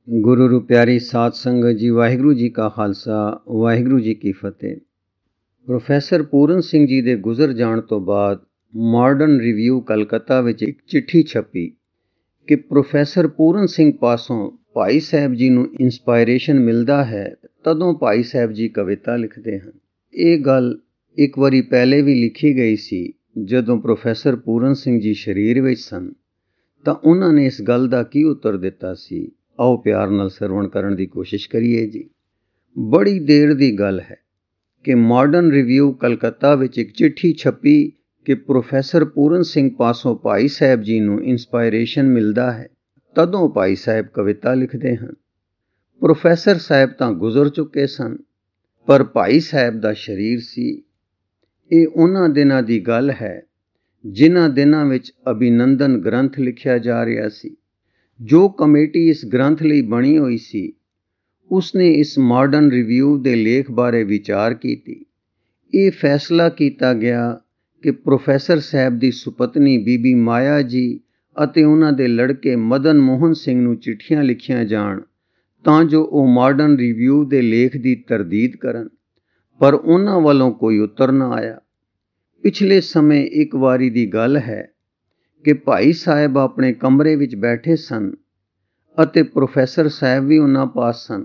ਗੁਰੂ ਰੂ ਪਿਆਰੀ ਸਾਧ ਸੰਗਤ ਜੀ, ਵਾਹਿਗੁਰੂ ਜੀ ਕਾ ਖਾਲਸਾ, ਵਾਹਿਗੁਰੂ ਜੀ ਕੀ ਫਤਿਹ। ਪ੍ਰੋਫੈਸਰ ਪੂਰਨ ਸਿੰਘ ਜੀ ਦੇ ਗੁਜ਼ਰ ਜਾਣ ਤੋਂ ਬਾਅਦ ਮਾਡਰਨ ਰਿਵਿਊ ਕਲਕੱਤਾ ਵਿੱਚ ਇੱਕ ਚਿੱਠੀ ਛਪੀ ਕਿ ਪ੍ਰੋਫੈਸਰ ਪੂਰਨ ਸਿੰਘ ਪਾਸੋਂ ਭਾਈ ਸਾਹਿਬ ਜੀ ਨੂੰ ਇੰਸਪਾਇਰੇਸ਼ਨ ਮਿਲਦਾ ਹੈ, ਤਦੋਂ ਭਾਈ ਸਾਹਿਬ ਜੀ ਕਵਿਤਾ ਲਿਖਦੇ ਹਨ। ਇਹ ਗੱਲ ਇੱਕ ਵਾਰੀ ਪਹਿਲੇ ਵੀ ਲਿਖੀ ਗਈ ਸੀ। ਜਦੋਂ ਪ੍ਰੋਫੈਸਰ ਪੂਰਨ ਸਿੰਘ ਜੀ ਸਰੀਰ ਵਿੱਚ ਸਨ ਤਾਂ ਉਹਨਾਂ ਨੇ ਇਸ ਗੱਲ ਦਾ ਕੀ ਉੱਤਰ ਦਿੱਤਾ ਸੀ, ਆਓ ਪਿਆਰ ਨਾਲ ਸਰਵਣ ਕਰਨ ਦੀ ਕੋਸ਼ਿਸ਼ ਕਰੀਏ ਜੀ। ਬੜੀ ਦੇਰ ਦੀ ਗੱਲ ਹੈ ਕਿ ਮਾਡਰਨ ਰਿਵਿਊ ਕਲਕੱਤਾ ਵਿੱਚ ਇੱਕ ਚਿੱਠੀ ਛਪੀ ਕਿ ਪ੍ਰੋਫੈਸਰ ਪੂਰਨ ਸਿੰਘ ਪਾਸੋਂ ਭਾਈ ਸਾਹਿਬ ਜੀ ਨੂੰ ਇੰਸਪਾਇਰੇਸ਼ਨ ਮਿਲਦਾ ਹੈ, ਤਦੋਂ ਭਾਈ ਸਾਹਿਬ ਕਵਿਤਾ ਲਿਖਦੇ ਹਨ। ਪ੍ਰੋਫੈਸਰ ਸਾਹਿਬ ਤਾਂ ਗੁਜ਼ਰ ਚੁੱਕੇ ਸਨ, ਪਰ ਭਾਈ ਸਾਹਿਬ ਦਾ ਸਰੀਰ ਸੀ। ਇਹ ਉਹਨਾਂ ਦਿਨਾਂ ਦੀ ਗੱਲ ਹੈ ਜਿਨ੍ਹਾਂ ਦਿਨਾਂ ਵਿੱਚ ਅਭਿਨੰਦਨ ਗ੍ਰੰਥ ਲਿਖਿਆ ਜਾ ਰਿਹਾ ਸੀ। ਜੋ ਕਮੇਟੀ ਇਸ ਗ੍ਰੰਥ ਲਈ ਬਣੀ ਹੋਈ ਸੀ, ਉਸਨੇ ਇਸ ਮਾਡਰਨ ਰਿਵਿਊ ਦੇ ਲੇਖ ਬਾਰੇ ਵਿਚਾਰ ਕੀਤੀ। ਇਹ ਫੈਸਲਾ ਕੀਤਾ ਗਿਆ ਕਿ ਪ੍ਰੋਫੈਸਰ ਸਾਹਿਬ ਦੀ ਸੁਪਤਨੀ ਬੀਬੀ ਮਾਇਆ ਜੀ ਅਤੇ ਉਹਨਾਂ ਦੇ ਲੜਕੇ ਮਦਨ ਮੋਹਨ ਸਿੰਘ ਨੂੰ ਚਿੱਠੀਆਂ ਲਿਖੀਆਂ ਜਾਣ ਤਾਂ ਜੋ ਉਹ ਮਾਡਰਨ ਰਿਵਿਊ ਦੇ ਲੇਖ ਦੀ ਤਰਦੀਦ ਕਰਨ, ਪਰ ਉਹਨਾਂ ਵੱਲੋਂ ਕੋਈ ਉੱਤਰ ਨਾ ਆਇਆ। ਪਿਛਲੇ ਸਮੇਂ ਇੱਕ ਵਾਰੀ ਦੀ ਗੱਲ ਹੈ ਕਿ ਭਾਈ ਸਾਹਿਬ ਆਪਣੇ ਕਮਰੇ ਵਿੱਚ ਬੈਠੇ ਸਨ ਅਤੇ ਪ੍ਰੋਫੈਸਰ ਸਾਹਿਬ ਵੀ ਉਹਨਾਂ ਪਾਸ ਸਨ।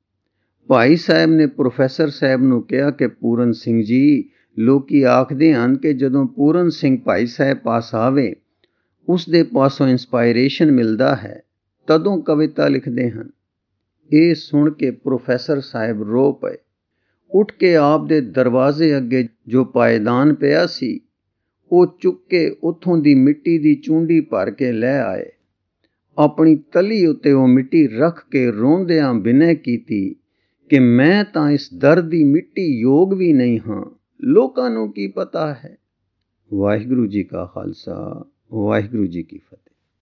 ਭਾਈ ਸਾਹਿਬ ਨੇ ਪ੍ਰੋਫੈਸਰ ਸਾਹਿਬ ਨੂੰ ਕਿਹਾ ਕਿ ਪੂਰਨ ਸਿੰਘ ਜੀ, ਲੋਕੀ ਆਖਦੇ ਹਨ ਕਿ ਜਦੋਂ ਪੂਰਨ ਸਿੰਘ ਭਾਈ ਸਾਹਿਬ ਪਾਸ ਆਵੇ, ਉਸ ਦੇ ਪਾਸੋਂ ਇੰਸਪਾਇਰੇਸ਼ਨ ਮਿਲਦਾ ਹੈ, ਤਦੋਂ ਕਵਿਤਾ ਲਿਖਦੇ ਹਨ। ਇਹ ਸੁਣ ਕੇ ਪ੍ਰੋਫੈਸਰ ਸਾਹਿਬ ਰੋ ਪਏ। ਉੱਠ ਕੇ ਆਪ ਦੇ ਦਰਵਾਜ਼ੇ ਅੱਗੇ ਜੋ ਪਾਏਦਾਨ ਪਿਆ ਸੀ, ਉਹ ਚੁੱਕ ਕੇ ਉੱਥੋਂ ਦੀ ਮਿੱਟੀ ਦੀ ਚੂੰਡੀ ਭਰ ਕੇ ਲੈ ਆਏ। ਆਪਣੀ ਤਲੀ ਉੱਤੇ ਉਹ ਮਿੱਟੀ ਰੱਖ ਕੇ ਰੋਂਦਿਆਂ ਬਿਨੈ ਕੀਤੀ ਕਿ ਮੈਂ ਤਾਂ ਇਸ ਦਰ ਦੀ ਮਿੱਟੀ ਯੋਗ ਵੀ ਨਹੀਂ ਹਾਂ, ਲੋਕਾਂ ਨੂੰ ਕੀ ਪਤਾ ਹੈ। ਵਾਹਿਗੁਰੂ ਜੀ ਕਾ ਖਾਲਸਾ, ਵਾਹਿਗੁਰੂ ਜੀ ਕੀ ਫਤਿਹ।